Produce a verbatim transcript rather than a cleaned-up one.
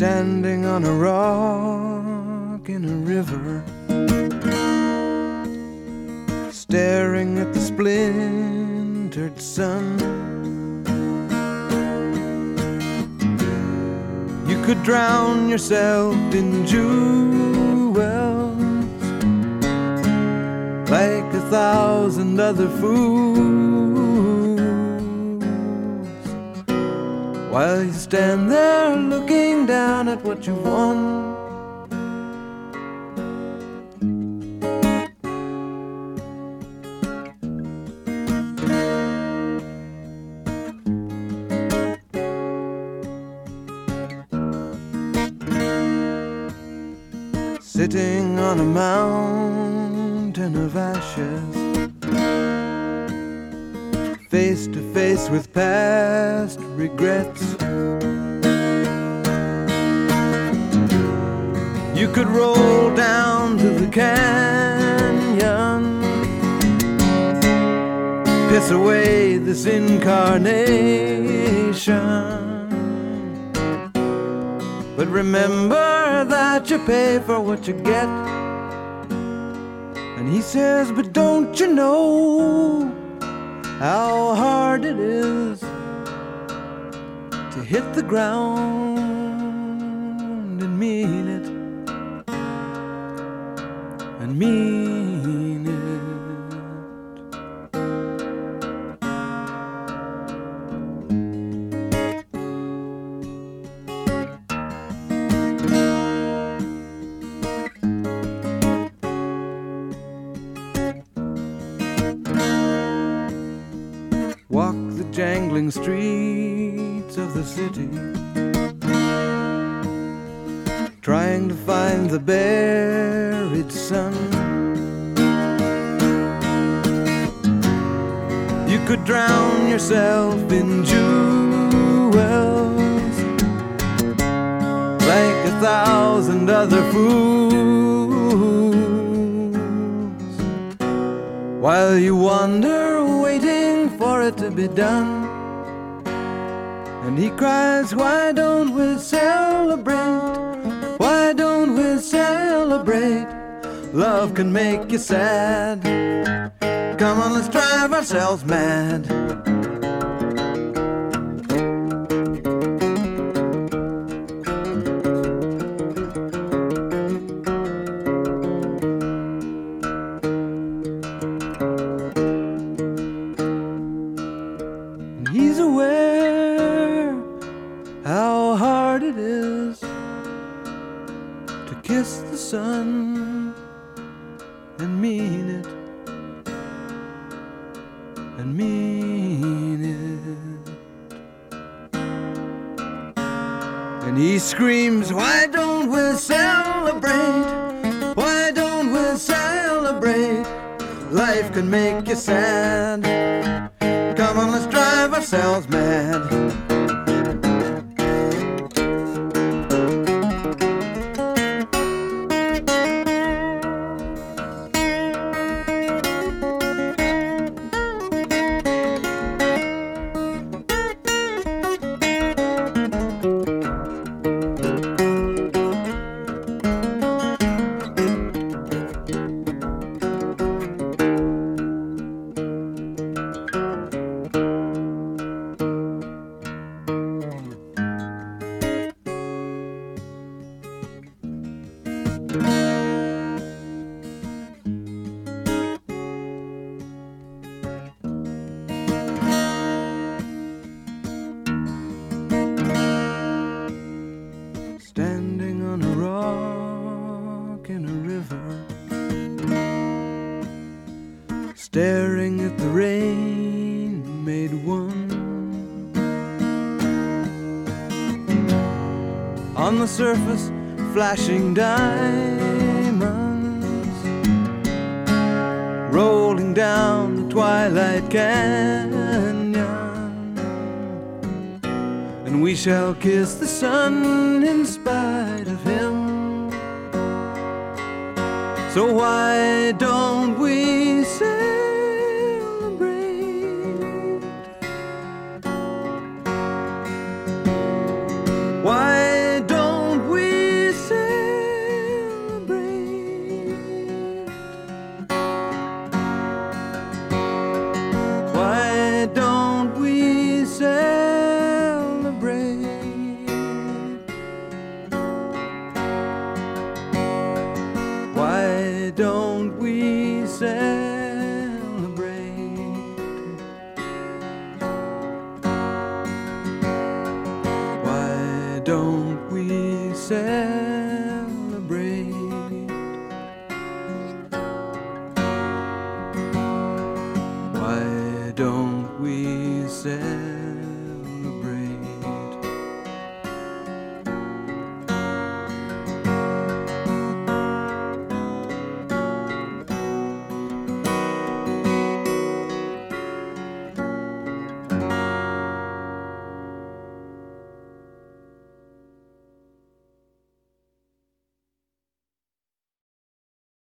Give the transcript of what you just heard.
standing on a rock in a river, staring at the splintered sun. You could drown yourself in jewels like a thousand other fools, while you stand there looking down at what you've won. Sitting on a mountain of ashes, face to face with past regrets. You could roll down to the canyon, piss away this incarnation. But remember that you pay for what you get. And he says, but don't you know how hard it is to hit the ground and mean it, and mean it. Walk the jangling streets of the city, trying to find the buried sun. You could drown yourself in jewels like a thousand other fools, while you wander waiting for it to be done. And he cries, why don't we celebrate? Why don't we celebrate? Love can make you sad. Come on, let's drive ourselves mad. And he's aware how hard it is to kiss the sun and mean it, and mean it. And he screams, why don't we celebrate? Why don't we celebrate? Life can make you sad. Come on, let's drive ourselves mad. Standing on a rock in a river, staring at the rain made one. On the surface, flashing diamonds, rolling down the twilight canyon. And we shall kiss the sun in spite of him. So why don't we celebrate? Why